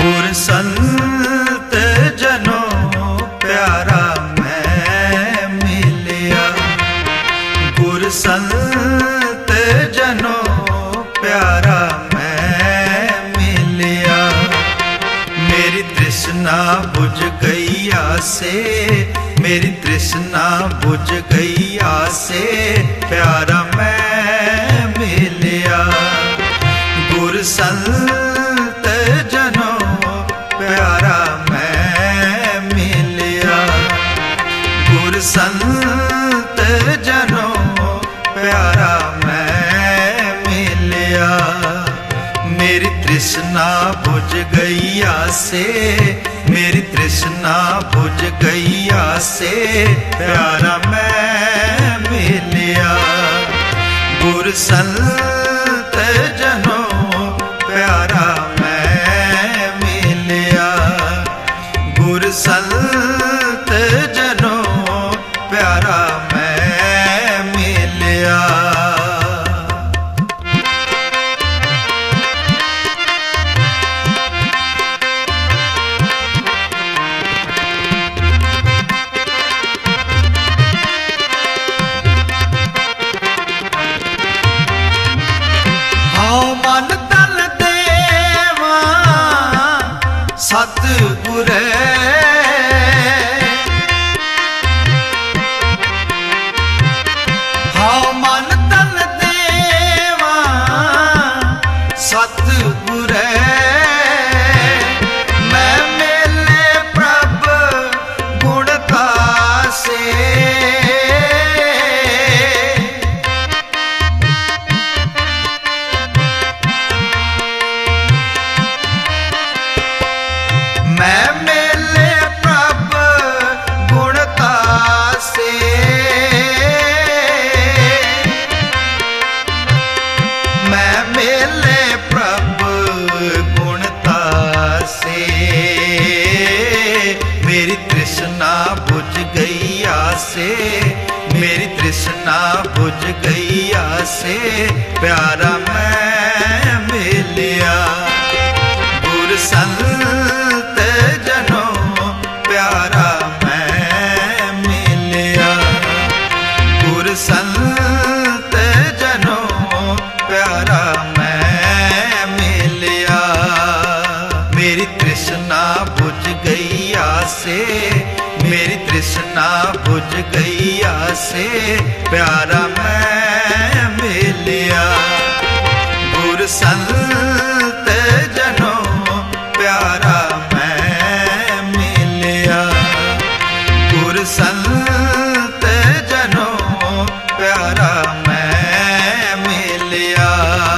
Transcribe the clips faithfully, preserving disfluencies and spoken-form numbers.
गुर संत जनों प्यारा मैं मिलिया। गुर संत जनों प्यारा मैं मिलिया। मेरी तृष्णा बुझ गई आसे, मेरी तृष्णा बुझ गई आसे, प्यारा मैं मिलिया। गुर संत जनों प्यारा मैं मिलिया। गुर संत जनों प्यारा मैं मिलिया। मेरी तृष्णा बुझ गई आसे, मेरी तृष्णा बुझ गई आसे, प्यारा मैं मिलिया। गुर संत जनों प्यारा मैं मिलिया। गुर संत जनों प्यारा मैं मिलिया। मन तन देवा सतगुर, हाँ मन तन देवा सतगुर। मैं मेले प्रभ गुणता से, मैं मेले प्रभ गुणता से। मैं मेले प्रभ गुणता से। मेरी तृष्णा बुझ गई आसे, मेरी तृष्णा बुझ गई आसे, प्यारा मैं मिलिया। गुर संत जनों प्यारा मैं मिलिया। गुर संत जनों प्यारा मैं मिलिया। मेरी तृष्णा बुझ गई आसे, मेरी तृष्णा बुझ गई आसे, प्यारा मैं मिलिया। गुर संत जनों प्यारा मैं मिलिया। गुर संत जनों प्यारा मैं मिलिया।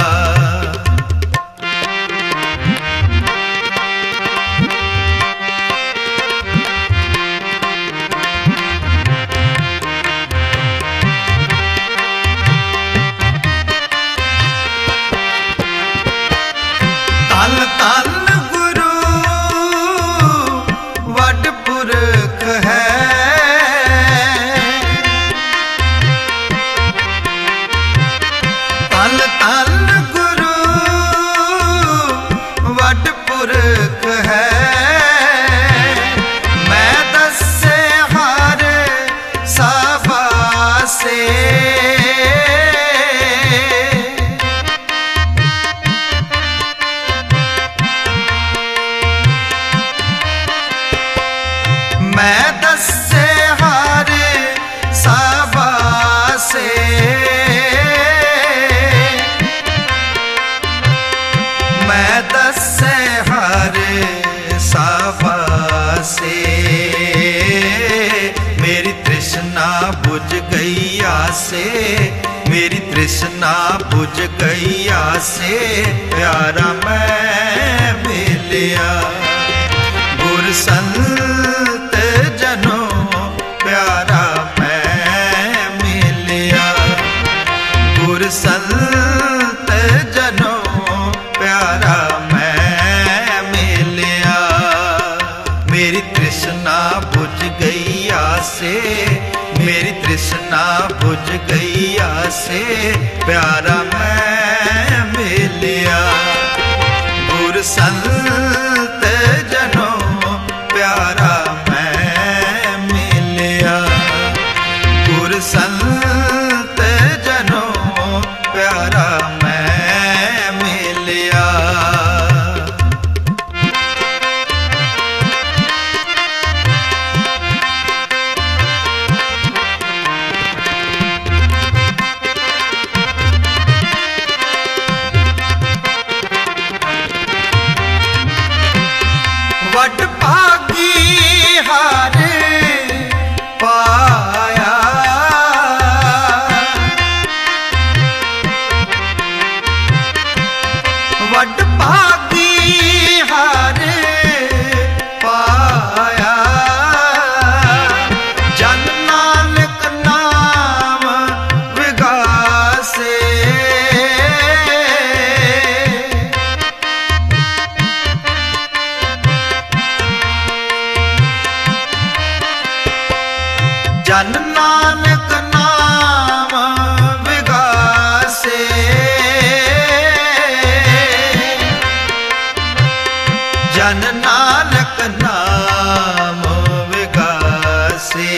तन तन गुरु वड पुरख है। तन तन गुरु वड पुरख है। मैं दसे हर साबासे, मैं दसे हर साबासे। मैं दसे हर साबासे। मेरी तृष्णा बुझ गई आसे, मेरी तृष्णा बुझ गई आसे, प्यारा मैं मिलिया। गुर संत जनों प्यारा मैं मिलिया। गुर संत जनों प्यारा मैं मिलिया। मेरी तृष्णा बुझ गई आसे, मेरी तृष्णा बुझ गई आसे, प्यारा मैं मिलिया। गुर संत वड भागी हारे पाया, वड भागी हारे पाया, जन नानक नाम विगासे, जन नानक नाम विगासे, जन नानक नाम विगासे।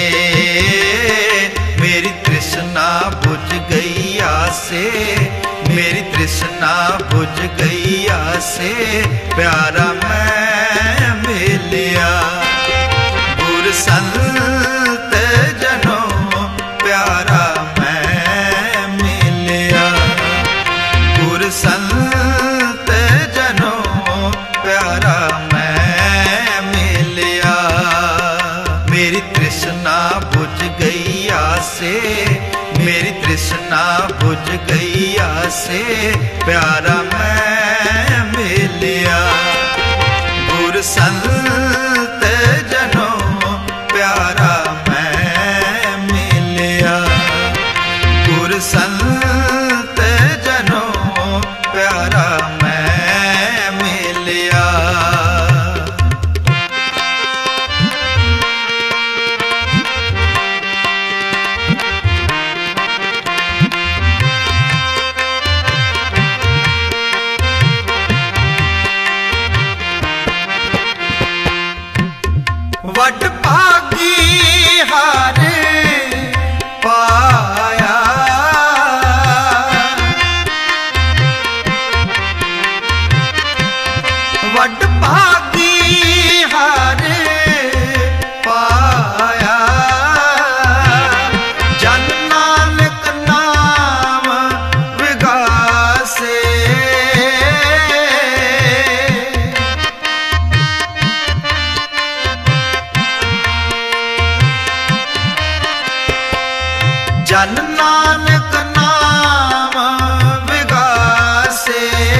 मेरी तृष्णा बुझ गई आसे, मेरी तृष्णा बुझ गई आसे, प्यारा मैं मिलिया गुर संत जनों, प्यारा मैं मिलिया गुर संत जनों, प्यारा मैं मिलिया। मेरी तृष्णा बुझ गई आसे, मेरी तृष्णा बुझ गई आसे, प्यारा मैं मिलिया गुर संत जनों, प्यारा मैं मिलिया गुर संत जनों, प्यारा मैं मिलिया। वड भागी हारे पाया, वड भागी हारे पाया, जन नानक नाम विगासे, जन नानक नाम विगासे,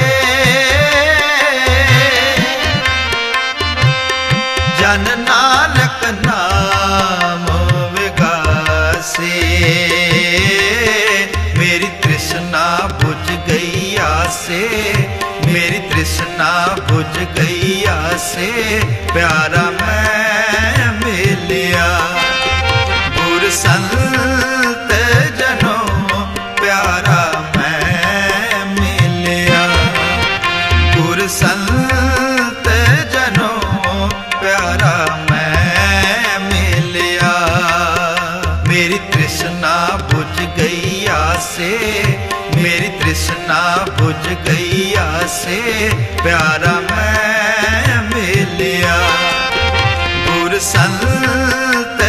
जन नानक नाम विगासे। मेरी तृष्णा बुझ गई आसे, मेरी तृष्णा बुझ गई आसे, प्यारा मैं मिलिया गुर संत जनों, प्यारा मैं मिलिया गुर संत जनों, प्यारा मैं मिलिया। मेरी तृष्णा बुझ गई आसे, मेरी तृष्णा बुझ गई आसे, प्यारा मैं मिलिया गुर संत